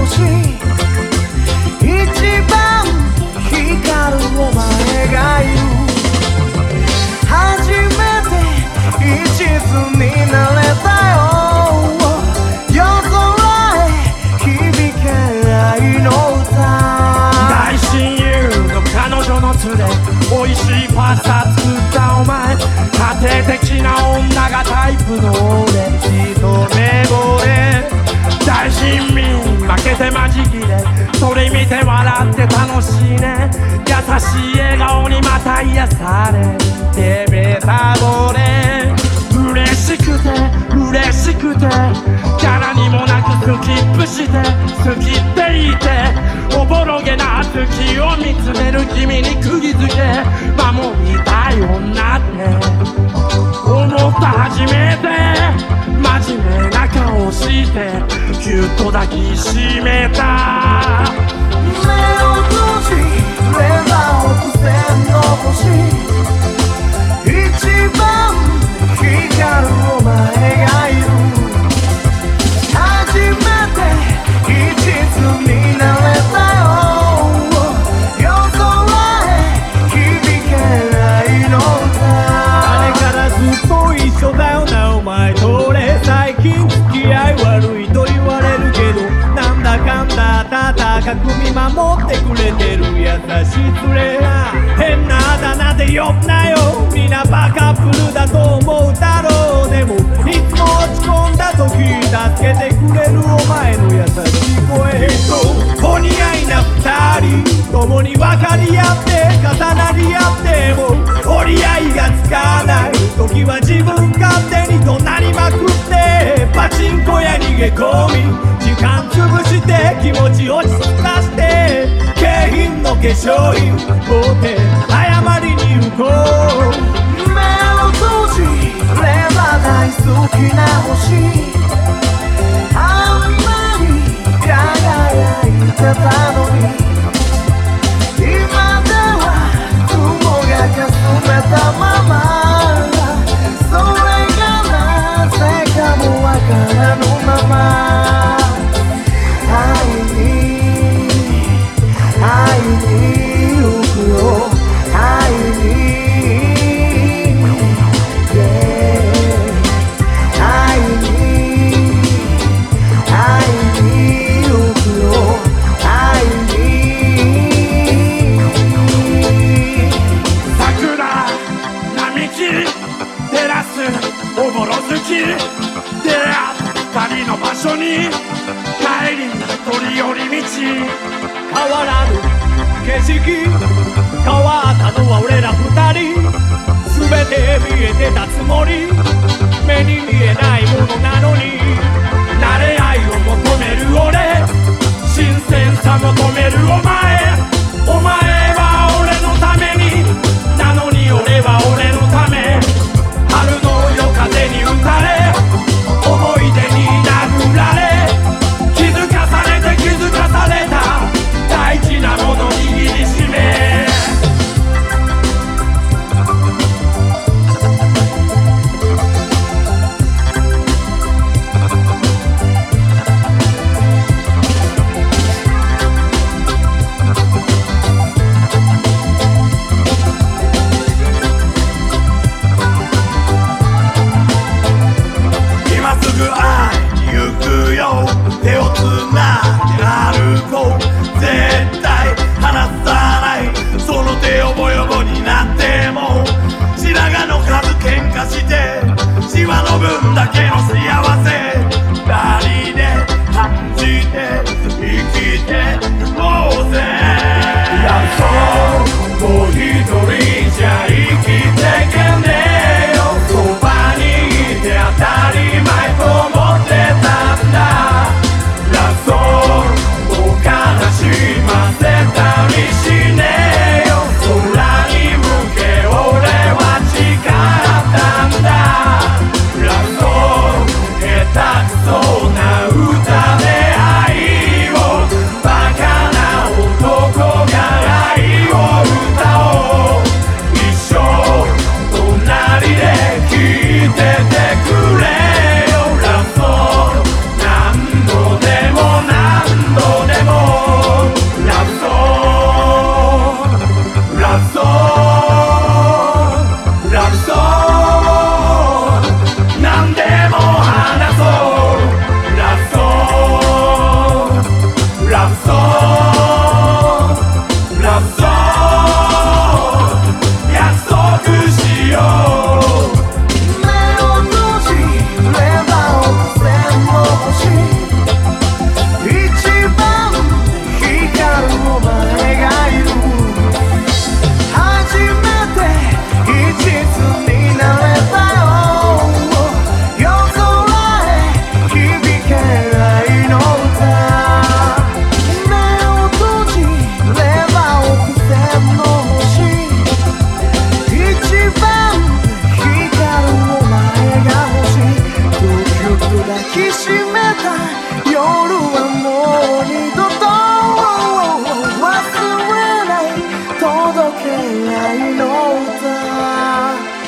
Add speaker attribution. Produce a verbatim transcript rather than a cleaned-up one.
Speaker 1: 星一番光るお前がいる初めて一途になれたよ夜空へ響け愛の歌
Speaker 2: 大親友の彼女の連れ美味しいパスタ作ったお前家庭的な女がタイプの俺一目惚れ大親民負けてマジギレそれ見て笑って楽しいね優しい笑顔にまた癒されてべたぼれ嬉しくて嬉しくてキャラにもなくスキップして好きって言っておぼろげな月を見つめる君に釘付け守りたい女って思った初めて真面目な顔してぎゅっと抱きしめた
Speaker 1: 目を閉じれば億千の星一番光るお前がいる初めて一途になれたよ夜空へ響け愛の歌
Speaker 3: あれからずっと一緒だよなお前と俺最近付き合い悪いと言われるけどなんだかんだただかく見守ってくれてる優しい連れ変なあだ名で呼ぶなよみんなバカプルだと思うだろうでもいつも落ち込んだ時助けてくれるお前の優しい声とお似合いな二人共に分かり合って重なり合っても折り合いがつかない時は自分勝手に怒鳴りまくってパチンコ屋逃げ込み時間潰して気持ち落ち着かして景品の化粧品持って謝りに行こう
Speaker 1: 目を閉じれば大好きな星あんなに輝いてたのに今では雲がかすめたままそれがなぜかもわからぬまま愛に愛に行くよ愛に
Speaker 2: おぼろ月出会った二人の場所に帰り鳥寄り道
Speaker 3: 変わらぬ景色変わったのは俺ら二人全て見えてたつもり目に見えないものなのに
Speaker 2: 慣れ合いを求める俺新鮮さ求めるお前お前は俺のためになのに俺は俺のため春の夜風に打たれ思い出に殴られ気づかされて気づかされた大事なもの握りしめ
Speaker 1: きしめた夜はもう二度と忘れない届け合いの歌